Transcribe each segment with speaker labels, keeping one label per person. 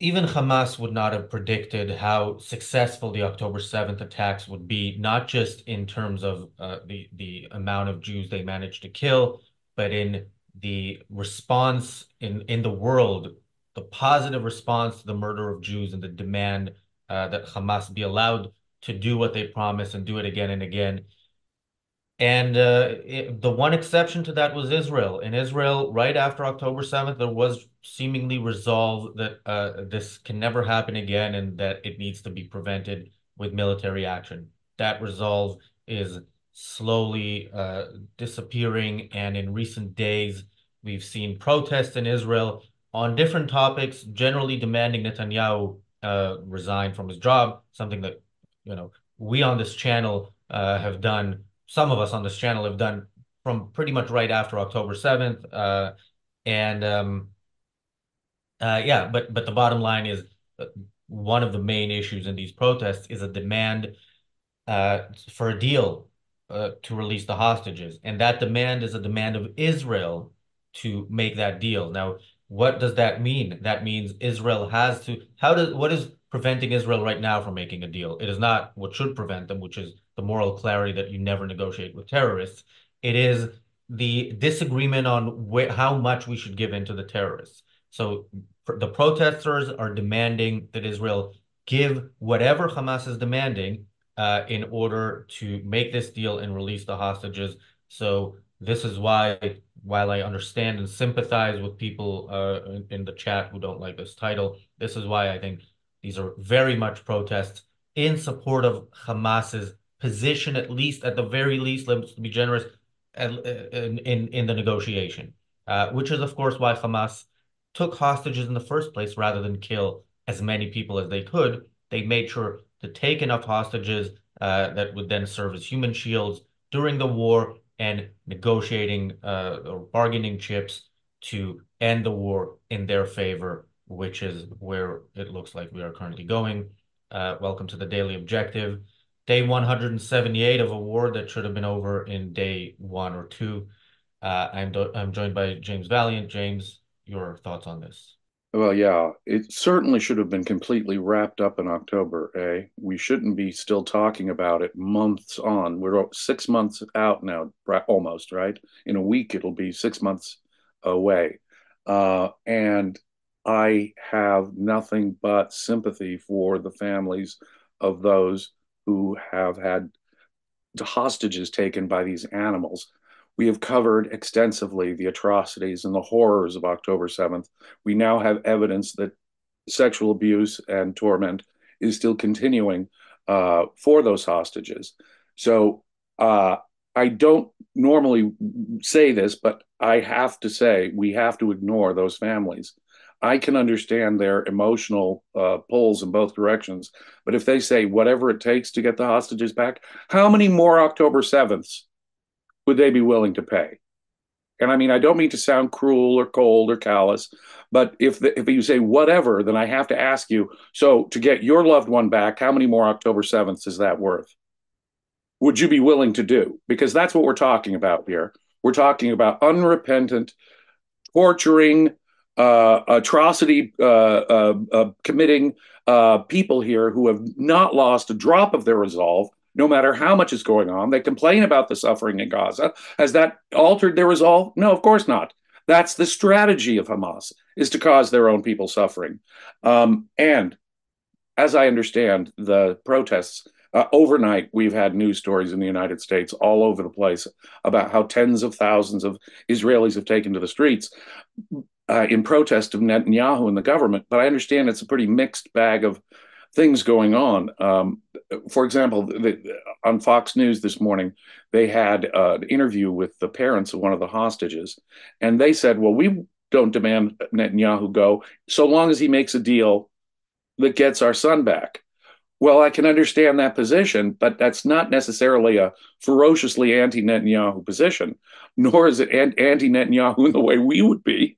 Speaker 1: even Hamas would not have predicted how successful the October 7th attacks would be, not just in terms of the amount of Jews they managed to kill, but in the response in the world, the positive response to the murder of Jews and the demand that Hamas be allowed to do what they promised and do it again and again. And the one exception to that was Israel. In Israel, right after October 7th, there was seemingly resolve that this can never happen again and that it needs to be prevented with military action. That resolve is slowly disappearing. And in recent days, we've seen protests in Israel on different topics, generally demanding Netanyahu resign from his job, something that, we on this channel have done some of us on this channel have done from pretty much right after October 7th. And Yeah, but the bottom line is one of the main issues in these protests is a demand for a deal to release the hostages. And that demand is a demand of Israel to make that deal. Now, what does that mean? That means Israel has to, what is preventing Israel right now from making a deal? It is not what should prevent them, which is the moral clarity that you never negotiate with terrorists. It is the disagreement on how much we should give in to the terrorists. So the protesters are demanding that Israel give whatever Hamas is demanding in order to make this deal and release the hostages. So this is why, while I understand and sympathize with people in the chat who don't like this title, this is why I think these are very much protests in support of Hamas's position, at least at the very least, let's be generous, in the negotiation, which is of course why Hamas took hostages in the first place rather than kill as many people as they could. They made sure to take enough hostages that would then serve as human shields during the war and negotiating or bargaining chips to end the war in their favor, which is where it looks like we are currently going. Welcome to the Daily Objective. Day 178 of a war that should have been over in day one or two. I'm joined by James Valiant. James, your thoughts on this?
Speaker 2: Well, yeah, it certainly should have been completely wrapped up in October, eh? We shouldn't be still talking about it months on. We're 6 months out now, almost, right? In a week, it'll be 6 months away. And I have nothing but sympathy for the families of those who have had hostages taken by these animals. We have covered extensively the atrocities and the horrors of October 7th. We now have evidence that sexual abuse and torment is still continuing for those hostages. So I don't normally say this, but I have to say we have to ignore those families. I can understand their emotional pulls in both directions, but if they say whatever it takes to get the hostages back, how many more October 7ths would they be willing to pay? And I mean, I don't mean to sound cruel or cold or callous, but if you say whatever, then I have to ask you, so to get your loved one back, how many more October 7ths is that worth? Would you be willing to do? Because that's what we're talking about here. We're talking about unrepentant, torturing, atrocity committing people here who have not lost a drop of their resolve, no matter how much is going on. They complain about the suffering in Gaza. Has that altered their resolve? No, of course not. That's the strategy of Hamas, is to cause their own people suffering. And as I understand the protests, overnight, we've had news stories in the United States all over the place about how tens of thousands of Israelis have taken to the streets in protest of Netanyahu and the government. But I understand it's a pretty mixed bag of things going on. For example, on Fox News this morning, they had an interview with the parents of one of the hostages, and they said, well, we don't demand Netanyahu go so long as he makes a deal that gets our son back. Well, I can understand that position, but that's not necessarily a ferociously anti Netanyahu position, nor is it anti Netanyahu in the way we would be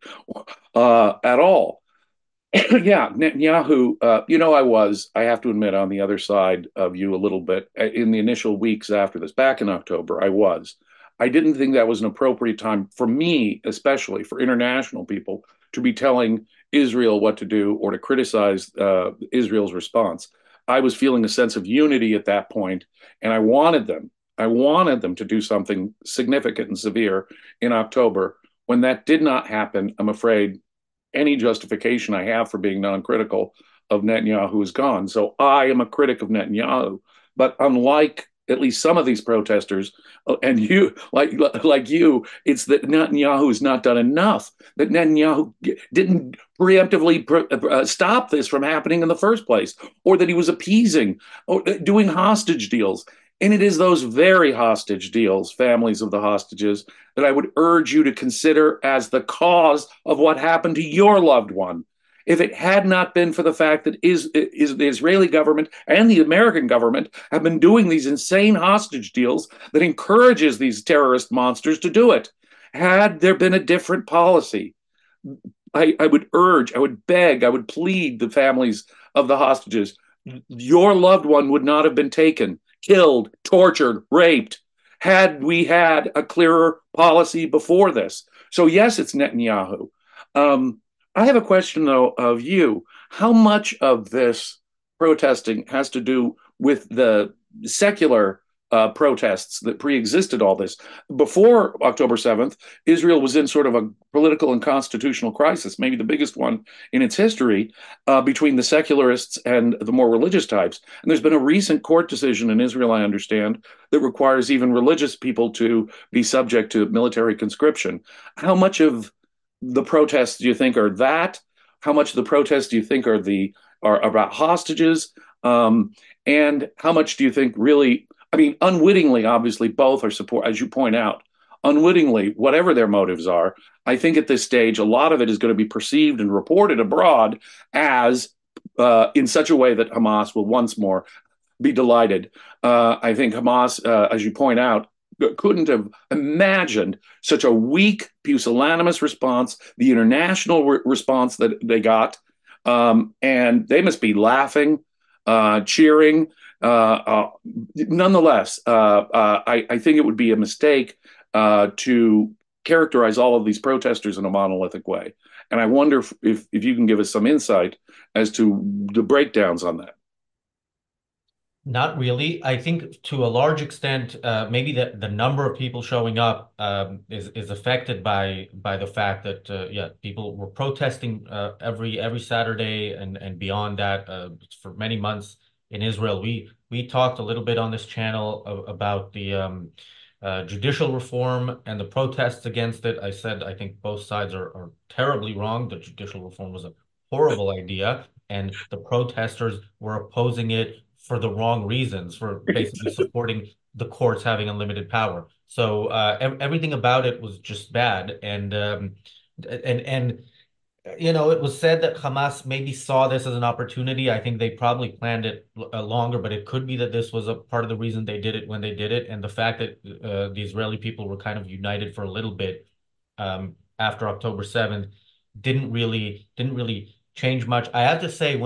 Speaker 2: at all. Yeah, Netanyahu, I have to admit, on the other side of you a little bit in the initial weeks after this, back in October, I was. I didn't think that was an appropriate time for me, especially for international people, to be telling Israel what to do or to criticize Israel's response. I was feeling a sense of unity at that point, and I wanted them. I wanted them to do something significant and severe in October. When that did not happen, I'm afraid any justification I have for being non-critical of Netanyahu is gone. So I am a critic of Netanyahu, but unlike at least some of these protesters, and you like you, it's that Netanyahu has not done enough. That Netanyahu didn't preemptively stop this from happening in the first place, or that he was appeasing or doing hostage deals. And it is those very hostage deals, families of the hostages, that I would urge you to consider as the cause of what happened to your loved one. If it had not been for the fact that the Israeli government and the American government have been doing these insane hostage deals that encourages these terrorist monsters to do it, had there been a different policy, I would urge, I would beg, I would plead the families of the hostages. Your loved one would not have been taken, killed, tortured, raped, had we had a clearer policy before this. So, yes, it's Netanyahu. Um, I have a question, though, of you. How much of this protesting has to do with the secular protests that pre-existed all this? Before October 7th, Israel was in sort of a political and constitutional crisis, maybe the biggest one in its history, between the secularists and the more religious types. And there's been a recent court decision in Israel, I understand, that requires even religious people to be subject to military conscription. How much of the protests do you think are that? How much of the protests do you think are about hostages? And how much do you think really? I mean, unwittingly, obviously, both are support, as you point out. Unwittingly, whatever their motives are, I think at this stage, a lot of it is going to be perceived and reported abroad as in such a way that Hamas will once more be delighted. I think Hamas, as you point out, couldn't have imagined such a weak, pusillanimous response, the international response that they got. And they must be laughing, cheering. Nonetheless, I think it would be a mistake to characterize all of these protesters in a monolithic way. And I wonder if you can give us some insight as to the breakdowns on that.
Speaker 1: Not really. I think to a large extent, maybe the number of people showing up is affected by the fact that yeah, people were protesting every Saturday and beyond that for many months in Israel. We talked a little bit on this channel about the judicial reform and the protests against it. I said I think both sides are terribly wrong. The judicial reform was a horrible idea, and the protesters were opposing it for the wrong reasons, for basically supporting the courts having unlimited power. So everything about it was just bad, and you know, it was said that Hamas maybe saw this as an opportunity. I think they probably planned it longer, but it could be that this was a part of the reason they did it when they did it, and the fact that the Israeli people were kind of united for a little bit after October 7th didn't really change much. I have to say,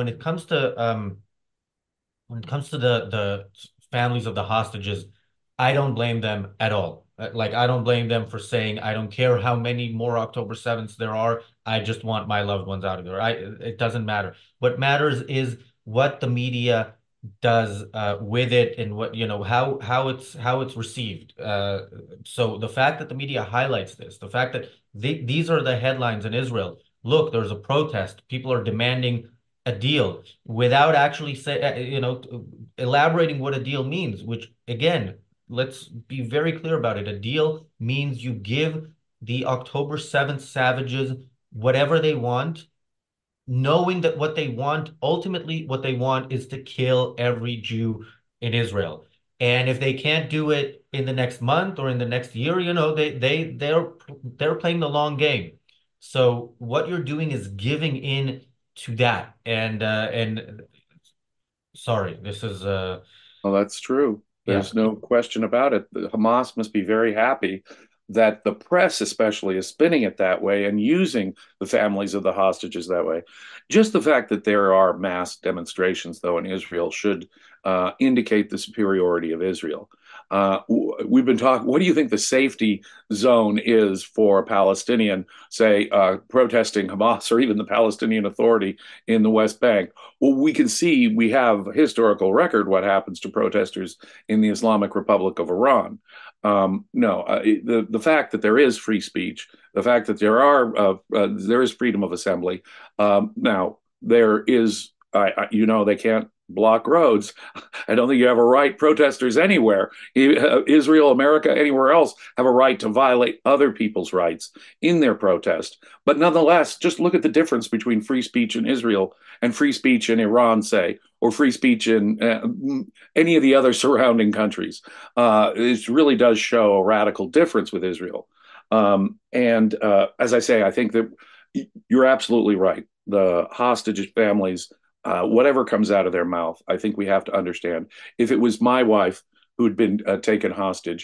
Speaker 1: when it comes to the families of the hostages, I don't blame them at all. Like, I don't blame them for saying, I don't care how many more October 7ths there are. I just want my loved ones out of there. It doesn't matter. What matters is what the media does with it, and what, you know, how it's received. So the fact that the media highlights this, the fact that these are the headlines in Israel. Look, there's a protest. People are demanding a deal without actually elaborating what a deal means, which again, let's be very clear about it. A deal means you give the October 7th savages whatever they want, knowing that ultimately what they want is to kill every Jew in Israel. And if they can't do it in the next month or in the next year, you know, they're playing the long game. So what you're doing is giving in to that. And sorry, this is
Speaker 2: Well, that's true.
Speaker 1: yeah.
Speaker 2: There's no question about it. The Hamas must be very happy that the press, especially, is spinning it that way and using the families of the hostages that way. Just the fact that there are mass demonstrations, though, in Israel should indicate the superiority of Israel. We've been talking. What do you think the safety zone is for a Palestinian, say, protesting Hamas or even the Palestinian Authority in the West Bank? Well, we can see we have a historical record what happens to protesters in the Islamic Republic of Iran. No, the fact that there is free speech, the fact that there is freedom of assembly. Now there is, they can't block roads. I don't think you have a right. Protesters anywhere, Israel, America, anywhere else, have a right to violate other people's rights in their protest. But nonetheless, just look at the difference between free speech in Israel and free speech in Iran, say, or free speech in any of the other surrounding countries. It really does show a radical difference with Israel. And as I say, I think that you're absolutely right. The hostage families, whatever comes out of their mouth, I think we have to understand. If it was my wife who had been taken hostage,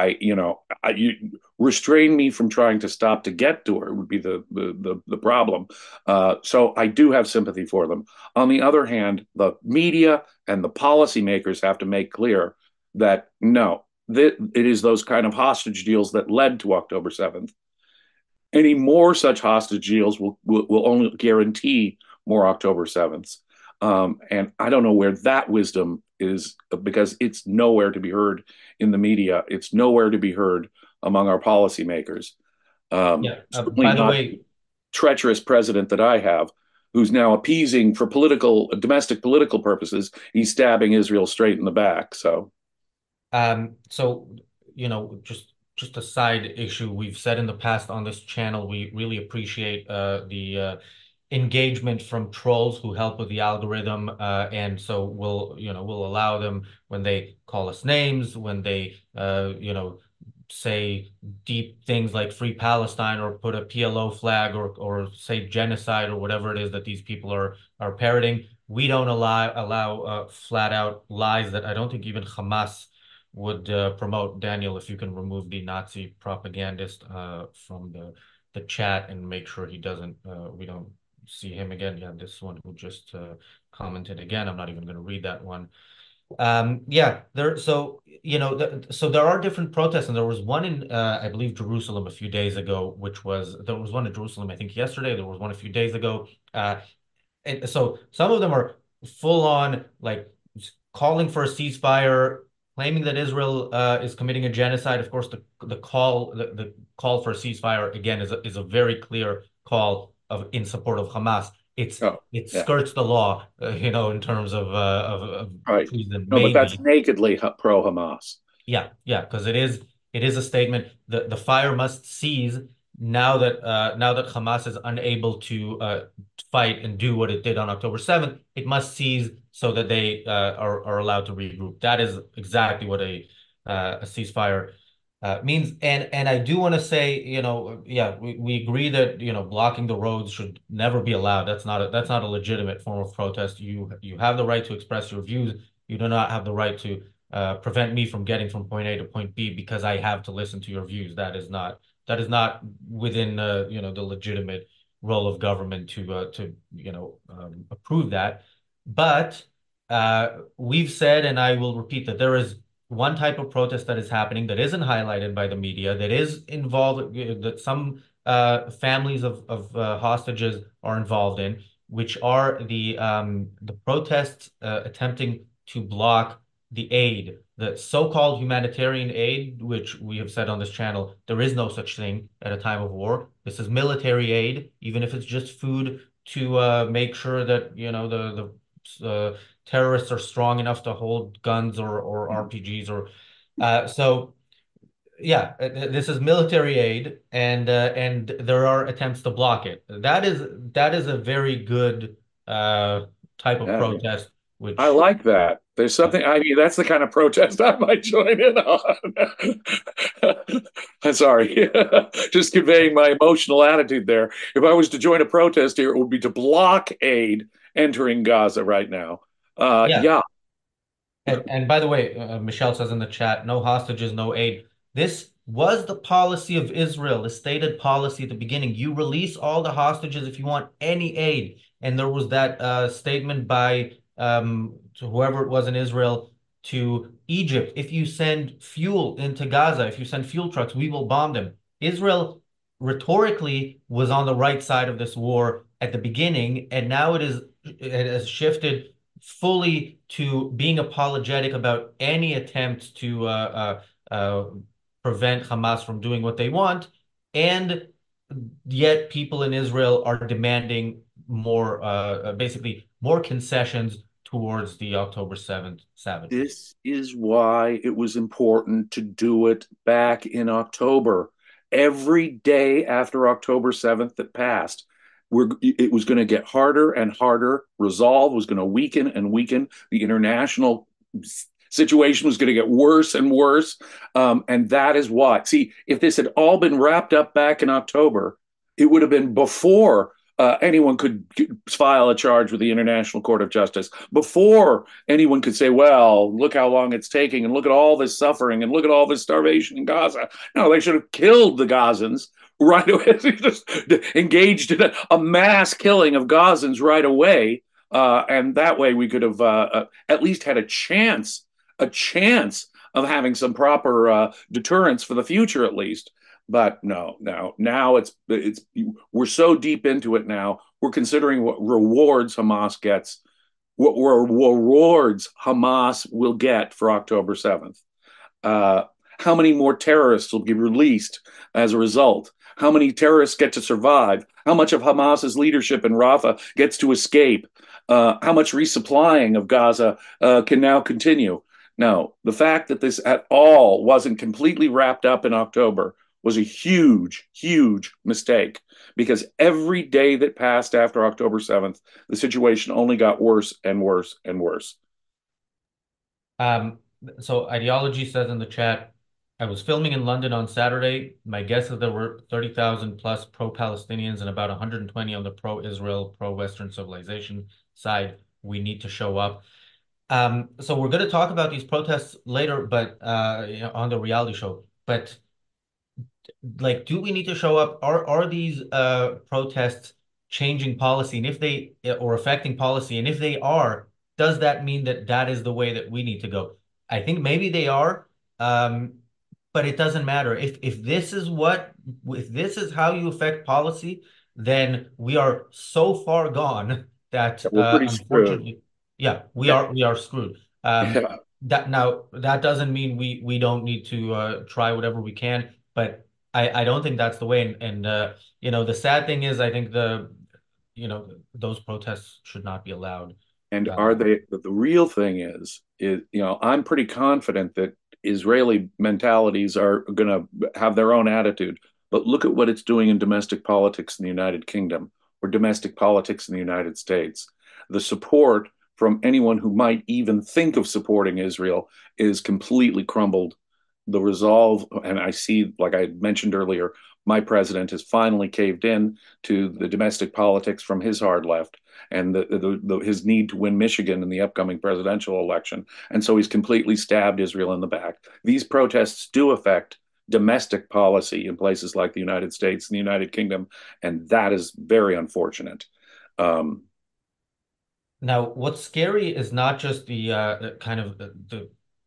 Speaker 2: restrain me from trying to stop to get to her would be the problem. So I do have sympathy for them. On the other hand, the media and the policymakers have to make clear that no, that it is those kind of hostage deals that led to October 7th. Any more such hostage deals will only guarantee more October 7th. And I don't know where that wisdom is because it's nowhere to be heard in the media. It's nowhere to be heard among our policymakers.
Speaker 1: Yeah.
Speaker 2: Certainly
Speaker 1: By the
Speaker 2: not
Speaker 1: way,
Speaker 2: treacherous president that I have, who's now appeasing for domestic political purposes. He's stabbing Israel straight in the back. So,
Speaker 1: so just a side issue we've said in the past on this channel, we really appreciate the engagement from trolls who help with the algorithm, and so we'll allow them when they call us names, when they say deep things like Free Palestine or put a PLO flag or say genocide or whatever it is that these people are parroting. We don't allow flat out lies that I don't think even Hamas would promote. Daniel, if you can remove the Nazi propagandist from the chat and make sure he doesn't we don't see him again. Yeah, this one who just commented again. I'm not even going to read that one. Yeah, so there are different protests, and there was one in I believe Jerusalem a few days ago, there was one in Jerusalem, I think yesterday, there was one a few days ago. And so some of them are full on like calling for a ceasefire, claiming that Israel is committing a genocide. Of course, the call for a ceasefire again is a very clear call in support of Hamas.
Speaker 2: oh,
Speaker 1: It
Speaker 2: yeah,
Speaker 1: skirts the law, in terms of
Speaker 2: right.
Speaker 1: treason,
Speaker 2: No, but that's
Speaker 1: maybe.
Speaker 2: nakedly pro Hamas.
Speaker 1: Yeah, yeah, because it is a statement. The fire must cease now that Hamas is unable to fight and do what it did on October 7th. It must cease so that they are allowed to regroup. That is exactly what a ceasefire means. And I do want to say, yeah, we agree that blocking the roads should never be allowed. That's not a legitimate form of protest. You have the right to express your views. You do not have the right to prevent me from getting from point A to point B because I have to listen to your views. That is not within the legitimate role of government to approve that. But we've said, and I will repeat that there is one type of protest that is happening that isn't highlighted by the media that is involved that some families of hostages are involved in, which are the protests attempting to block the aid, the so-called humanitarian aid, which we have said on this channel, there is no such thing at a time of war. This is military aid, even if it's just food to make sure that terrorists are strong enough to hold guns or RPGs so yeah, this is military aid, and there are attempts to block it. That is a very good type of
Speaker 2: Yeah,
Speaker 1: protest,
Speaker 2: I
Speaker 1: which
Speaker 2: like that. There's something, I mean, that's the kind of protest I might join in on. I'm sorry. Just conveying my emotional attitude there. If I was to join a protest here, it would be to block aid entering Gaza right now.
Speaker 1: yeah.
Speaker 2: Yeah,
Speaker 1: And by the way, Michelle says in the chat, no hostages, no aid. This was the policy of Israel, the stated policy at the beginning. You release all the hostages if you want any aid. And there was that statement by to whoever it was in Israel. to Egypt, if you send fuel into Gaza, if you send fuel trucks, we will bomb them. Israel rhetorically was on the right side of this war at the beginning, and now it has shifted fully to being apologetic about any attempt to prevent Hamas from doing what they want, and yet people in Israel are demanding more, basically more concessions towards the October 7th savagery.
Speaker 2: This is why it was important to do it back in October. Every day after October 7th that passed, it was going to get harder and harder. Resolve was going to weaken and weaken. The international situation was going to get worse and worse. And that is why. See, if this had all been wrapped up back in October, it would have been before anyone could file a charge with the International Court of Justice, before anyone could say, well, look how long it's taking, and look at all this suffering, and look at all this starvation in Gaza. No, they should have killed the Gazans right away, just engaged in a mass killing of Gazans right away. And that way we could have at least had a chance of having some proper deterrence for the future, at least. But no, now it's we're so deep into it now. We're considering what rewards Hamas gets, what rewards Hamas will get for October 7th. Uh, how many more terrorists will be released as a result? How many terrorists get to survive? How much of Hamas's leadership in Rafah gets to escape? How much resupplying of Gaza can now continue? No, the fact that this at all wasn't completely wrapped up in October was a huge, huge mistake, because every day that passed after October 7th, the situation only got worse and worse and worse.
Speaker 1: Um, so Ideology says in the chat, I was filming in London on Saturday. My guess is there were 30,000 plus pro-Palestinians and about 120 on the pro-Israel, pro-Western civilization side. We need to show up. So we're going to talk about these protests later, but on the reality show. But like, do we need to show up? Are these protests changing policy, and if they or affecting policy, and if they are, does that mean that that is the way that we need to go? I think maybe they are, um, but it doesn't matter. If this is how you affect policy, then we are so far gone that
Speaker 2: We're pretty screwed.
Speaker 1: unfortunately, yeah,
Speaker 2: Yeah.
Speaker 1: we are screwed.
Speaker 2: Yeah.
Speaker 1: That now that doesn't mean we don't need to try whatever we can, but I don't think that's the way. And the sad thing is, I think those protests should not be allowed.
Speaker 2: And are
Speaker 1: Uh,
Speaker 2: they, the real thing I'm pretty confident that Israeli mentalities are going to have their own attitude. But look at what it's doing in domestic politics in the United Kingdom or domestic politics in the United States. The support from anyone who might even think of supporting Israel is completely crumbled. The resolve, and I see, like I mentioned earlier, my president has finally caved in to the domestic politics from his hard left and his need to win Michigan in the upcoming presidential election. And so he's completely stabbed Israel in the back. These protests do affect domestic policy in places like the United States and the United Kingdom, and that is very unfortunate. Um,
Speaker 1: Now, what's scary is not just the kind of the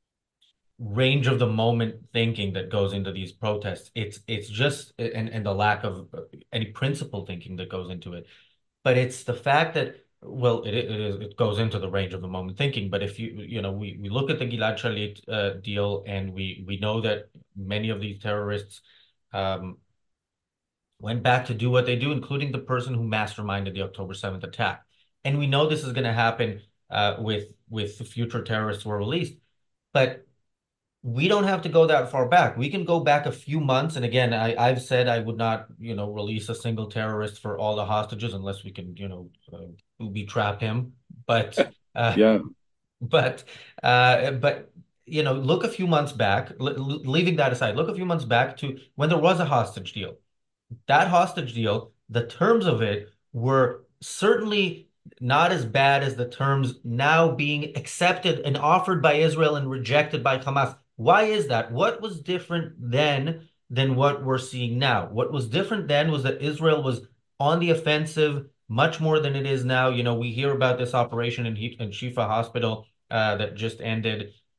Speaker 1: range of the moment thinking that goes into these protests. It's just and the lack of any principle thinking that goes into it. But it's the fact that, well, it goes into the range of the moment thinking. But if we look at the Gilad Shalit deal, and we know that many of these terrorists um, went back to do what they do, including the person who masterminded the October 7th attack. And we know this is going to happen with the future terrorists who are released. But we don't have to go that far back. We can go back a few months. And again, I've said I would not, release a single terrorist for all the hostages unless we can, booby trap him. But, uh,
Speaker 2: yeah,
Speaker 1: but, but, look a few months back, leaving that aside, look a few months back to when there was a hostage deal. That hostage deal, the terms of it were certainly not as bad as the terms now being accepted and offered by Israel and rejected by Hamas. Why is that? What was different then than what we're seeing now? What was different then was that Israel was on the offensive much more than it is now. We hear about this operation in Shifa Hospital that just ended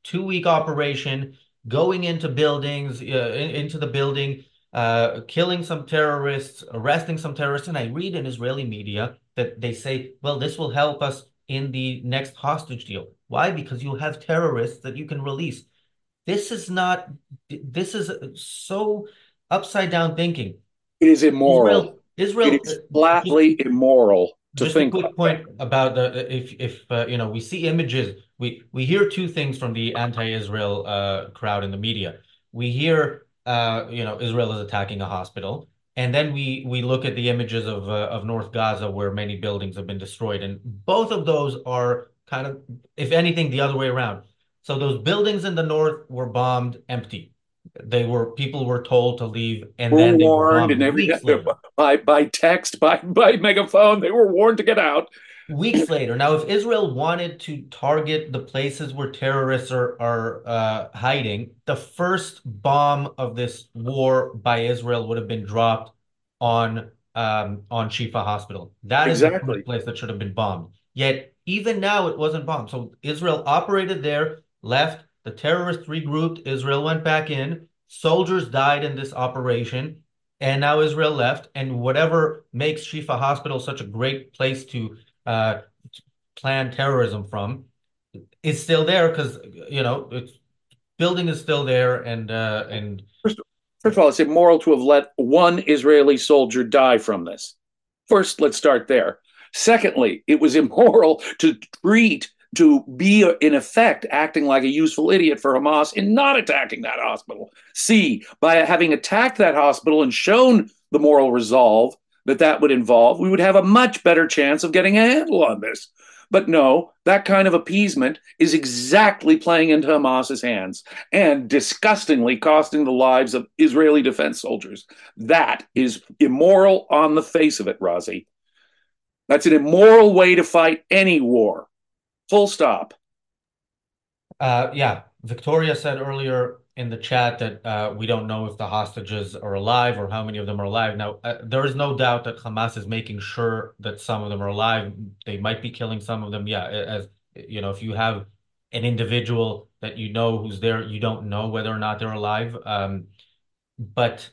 Speaker 1: 2-week operation, going into buildings, into the building, killing some terrorists, arresting some terrorists. And I read in Israeli media that they say, well, this will help us in the next hostage deal. Why? Because you'll have terrorists that you can release. This is not, this is so upside down thinking.
Speaker 2: It is immoral. It
Speaker 1: Israel,
Speaker 2: is
Speaker 1: just
Speaker 2: flatly immoral to
Speaker 1: just a
Speaker 2: think
Speaker 1: quick
Speaker 2: like that.
Speaker 1: point about the if you know we see images, we hear two things from the anti-Israel crowd in the media. We hear Israel is attacking a hospital, and then we look at the images of North Gaza where many buildings have been destroyed, and both of those are kind of, if anything, the other way around. So those buildings in the north were bombed empty. People were told to leave, and
Speaker 2: Were
Speaker 1: then they were
Speaker 2: warned and
Speaker 1: bombed
Speaker 2: every
Speaker 1: weeks later.
Speaker 2: by text, by megaphone, they were warned to get out.
Speaker 1: Weeks later. Now, if Israel wanted to target the places where terrorists are hiding, the first bomb of this war by Israel would have been dropped on Shifa Hospital. That is the first
Speaker 2: Exactly.
Speaker 1: place that should have been bombed. Yet, even now, it wasn't bombed. So Israel operated there, left, the terrorists regrouped, Israel went back in, soldiers died in this operation, and now Israel left. And whatever makes Shifa Hospital such a great place to uh, plan terrorism from is still there because it's building is still there and
Speaker 2: First, first of all, it's immoral to have let one Israeli soldier die from this. First, let's start there. Secondly, it was immoral to be in effect acting like a useful idiot for Hamas in not attacking that hospital. C, by having attacked that hospital and shown the moral resolve that that would involve, we would have a much better chance of getting a handle on this. But no, that kind of appeasement is exactly playing into Hamas's hands and disgustingly costing the lives of Israeli defense soldiers. That is immoral on the face of it, Razi. That's an immoral way to fight any war. Full stop.
Speaker 1: yeah, Victoria said earlier in the chat that we don't know if the hostages are alive or how many of them are alive. Now, there is no doubt that Hamas is making sure that some of them are alive. They might be killing some of them. Yeah, as you know, if you have an individual that you know who's there, you don't know whether or not they're alive. But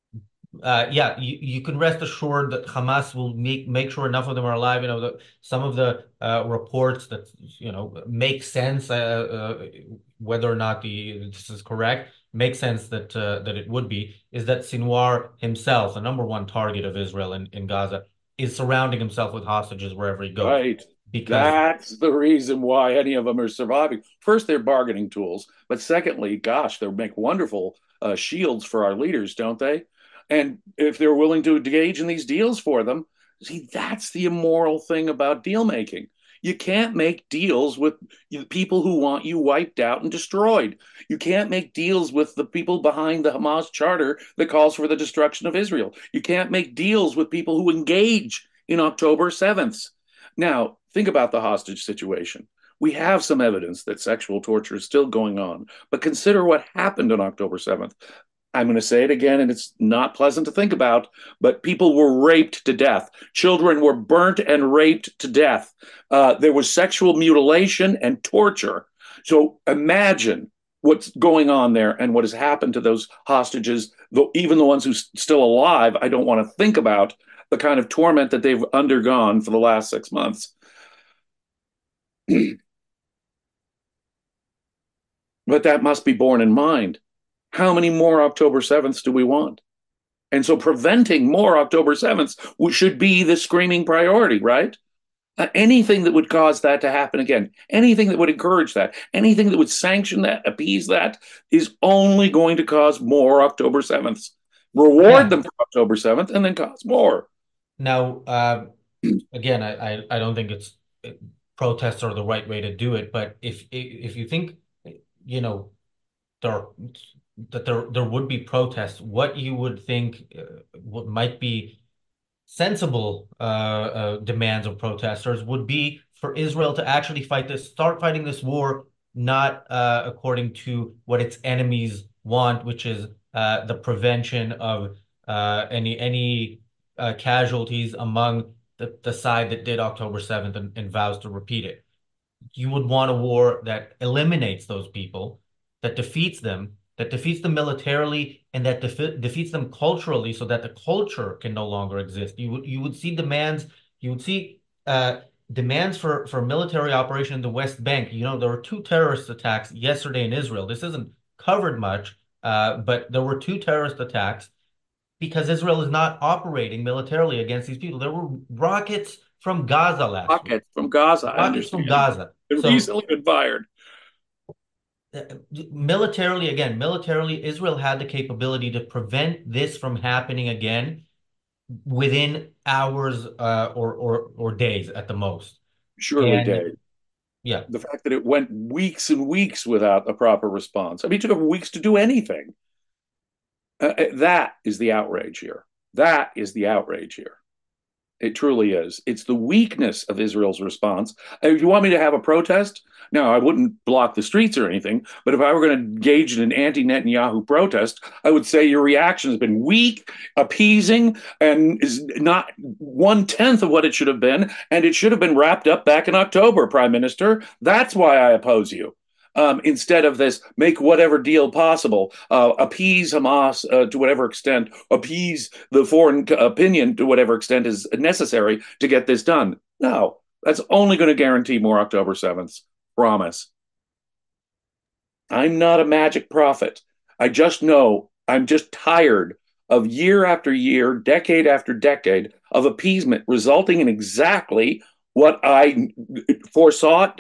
Speaker 1: yeah, you can rest assured that Hamas will make sure enough of them are alive. Some of the reports that make sense, whether or not this is correct, makes sense that it would be, is that Sinwar himself, the number one target of Israel in Gaza, is surrounding himself with hostages wherever he goes
Speaker 2: Right.
Speaker 1: because
Speaker 2: That's the reason why any of them are surviving. First, they're bargaining tools, but secondly, gosh, they make wonderful shields for our leaders, don't they? And if they're willing to engage in these deals for them, see, that's the immoral thing about deal making. You can't make deals with people who want you wiped out and destroyed. You can't make deals with the people behind the Hamas charter that calls for the destruction of Israel. You can't make deals with people who engage in October 7th. Now, think about the hostage situation. We have some evidence that sexual torture is still going on, but consider what happened on October 7th. I'm going to say it again, and it's not pleasant to think about, but people were raped to death. Children were burnt and raped to death. There was sexual mutilation and torture. So imagine what's going on there and what has happened to those hostages, though even the ones who are still alive. I don't want to think about the kind of torment that they've undergone for the last 6 months. But that must be borne in mind. How many more October 7th do we want? And so preventing more October 7th should be the screaming priority, right? Anything that would cause that to happen again, anything that would encourage that, anything that would sanction that, appease that, is only going to cause more October 7th. Reward
Speaker 1: yeah.
Speaker 2: them for October 7th and then cause more.
Speaker 1: Now, again, I don't think protests are the right way to do it, but if you think you know there there would be protests, what you would think what might be sensible demands of protesters would be for Israel to actually start fighting this war, not according to what its enemies want, which is the prevention of any casualties among the side that did October 7th and vows to repeat it. you would want a war that eliminates those people, that defeats them, that defeats them militarily, and that defeats them culturally, so that the culture can no longer exist. You would see demands. You would see demands for military operation in the West Bank. You know, there were two terrorist attacks yesterday in Israel. This isn't covered much, but there were two terrorist attacks because Israel is not operating militarily against these people. There were rockets from Gaza last week.
Speaker 2: Rockets from Gaza, I
Speaker 1: Rockets from
Speaker 2: understand.
Speaker 1: Gaza.
Speaker 2: They've
Speaker 1: So
Speaker 2: recently been fired.
Speaker 1: uh, militarily, again, militarily, Israel had the capability to prevent this from happening again within hours or days at the most.
Speaker 2: Surely,
Speaker 1: And
Speaker 2: Dave.
Speaker 1: yeah,
Speaker 2: The fact that it went weeks and weeks without a proper response. I mean, it took them weeks to do anything. That is the outrage here. That is the outrage here. It truly is. It's the weakness of Israel's response. If you want me to have a protest, no, I wouldn't block the streets or anything. But if I were going to engage in an anti-Netanyahu protest, I would say your reaction has been weak, appeasing, and is not 1/10 of what it should have been. And it should have been wrapped up back in October, Prime Minister. That's why I oppose you. Instead of this, make whatever deal possible, appease Hamas to whatever extent, appease the foreign opinion to whatever extent is necessary to get this done. No, that's only going to guarantee more October 7th. Promise. I'm not a magic prophet. I just know I'm just tired of year after year, decade after decade of appeasement resulting in exactly what I foresaw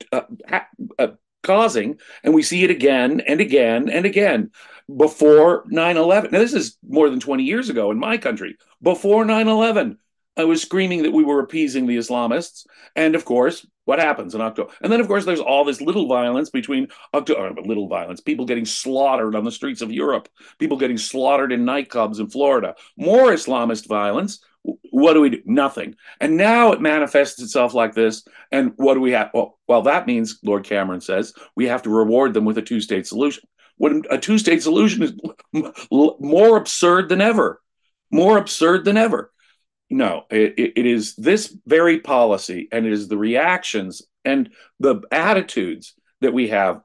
Speaker 2: causing, and we see it again and again and again. Before 9/11, now this is more than 20 years ago in my country. Before 9/11, I was screaming that we were appeasing the Islamists. And of course, what happens in October? And then, of course, there's all this little violence between October, little violence, people getting slaughtered on the streets of Europe, people getting slaughtered in nightclubs in Florida, more Islamist violence. What do we do? Nothing. And now it manifests itself like this. And what do we have? Well, that means, Lord Cameron says, we have to reward them with a two-state solution. When a two-state solution is more absurd than ever, more absurd than ever. No, it is this very policy, and it is the reactions and the attitudes that we have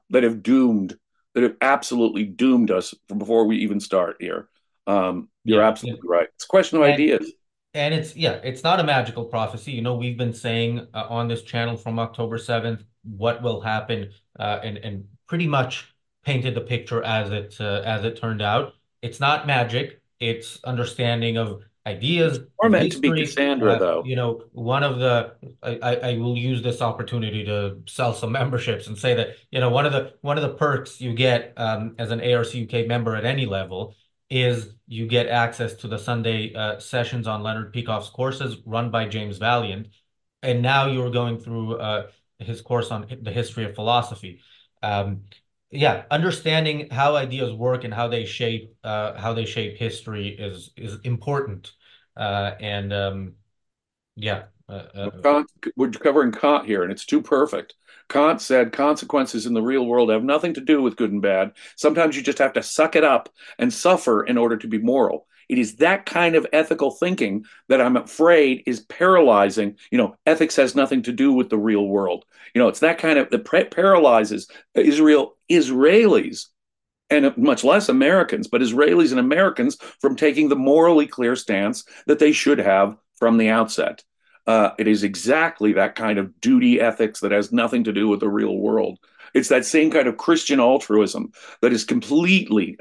Speaker 2: that have absolutely doomed us before we even start here. You're
Speaker 1: yeah.
Speaker 2: absolutely right. It's a question of
Speaker 1: And
Speaker 2: ideas.
Speaker 1: and it's yeah, it's not a magical prophecy. You know, we've been saying on this channel from October 7th what will happen, and pretty much painted the picture as it turned out. It's not magic. It's understanding of
Speaker 2: It's
Speaker 1: ideas,
Speaker 2: more
Speaker 1: of
Speaker 2: meant to be
Speaker 1: history.
Speaker 2: Cassandra, though.
Speaker 1: You know, one of the I will use this opportunity to sell some memberships and say that, you know, one of the perks you get as an ARC UK member at any level is you get access to the Sunday sessions on Leonard Peikoff's courses run by James Valiant. And now you're going through his course on the history of philosophy. Um, yeah, understanding how ideas work and how they shape history is important. And yeah,
Speaker 2: Kant, we're covering Kant here, and it's too perfect. Kant said consequences in the real world have nothing to do with good and bad. Sometimes you just have to suck it up and suffer in order to be moral. It is that kind of ethical thinking that I'm afraid is paralyzing. You know, ethics has nothing to do with the real world. You know, it's that kind of that paralyzes Israelis and much less Americans, but Israelis and Americans from taking the morally clear stance that they should have from the outset. It is exactly that kind of duty ethics that has nothing to do with the real world. It's that same kind of Christian altruism that is completely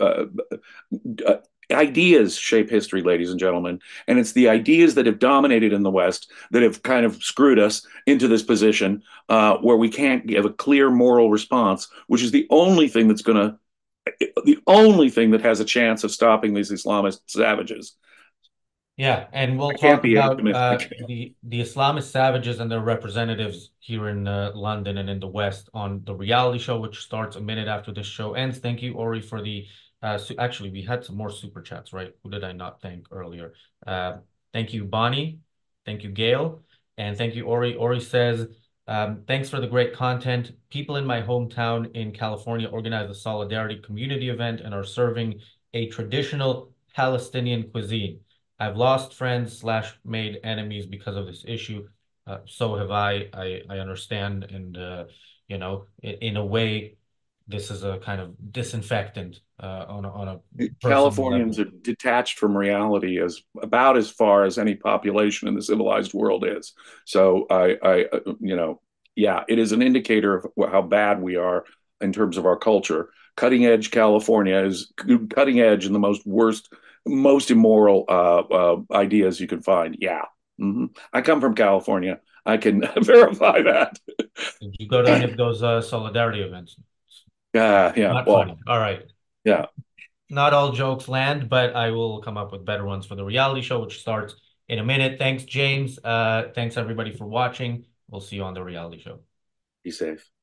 Speaker 2: uh, ideas shape history, ladies and gentlemen. And it's the ideas that have dominated in the West that have kind of screwed us into this position where we can't give a clear moral response, which is the only thing that has a chance of stopping these Islamist savages.
Speaker 1: yeah, and we'll
Speaker 2: I can't
Speaker 1: talk
Speaker 2: be
Speaker 1: about
Speaker 2: optimistic.
Speaker 1: the Islamist savages and their representatives here in London and in the West on the reality show, which starts a minute after this show ends. Thank you, Ori, for the actually we had some more super chats, right? Who did I not thank earlier? Uh, Thank you, Bonnie. Thank you, Gail, and thank you, Ori. Ori says, "Thanks for the great content. People in my hometown in California organized a solidarity community event and are serving a traditional Palestinian cuisine. I've lost friends slash made enemies because of this issue. So have I. I understand, and in a way, this is a kind of disinfectant on a personal
Speaker 2: Californians
Speaker 1: level.
Speaker 2: are detached from reality as about as far as any population in the civilized world is. So yeah, it is an indicator of how bad we are in terms of our culture. Cutting edge California is cutting edge in the most worst, most immoral ideas you can find. Yeah. Mm-hmm. I come from California. I can verify that.
Speaker 1: Did you go to any of those solidarity events?
Speaker 2: Yeah.
Speaker 1: Not
Speaker 2: Well,
Speaker 1: funny. All right.
Speaker 2: yeah.
Speaker 1: Not all jokes land, but I will come up with better ones for the reality show, which starts in a minute. Thanks, James. Thanks everybody for watching. We'll see you on the reality show.
Speaker 2: Be safe.